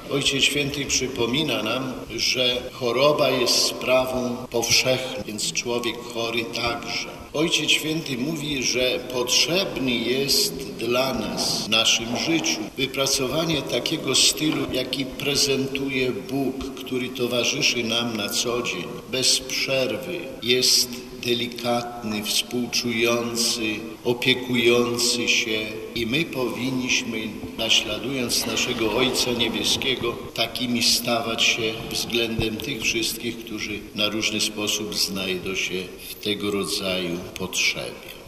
Ojciec Święty przypomina nam, że choroba jest sprawą powszechną, więc człowiek chory także. Ojciec Święty mówi, że potrzebny jest dla nas w naszym życiu wypracowanie takiego stylu, jaki prezentuje Bóg, który towarzyszy nam na co dzień, bez przerwy. Jest delikatny, współczujący, opiekujący się i my powinniśmy, naśladując naszego Ojca Niebieskiego, takimi stawać się względem tych wszystkich, którzy na różny sposób znajdą się w tego rodzaju potrzebie.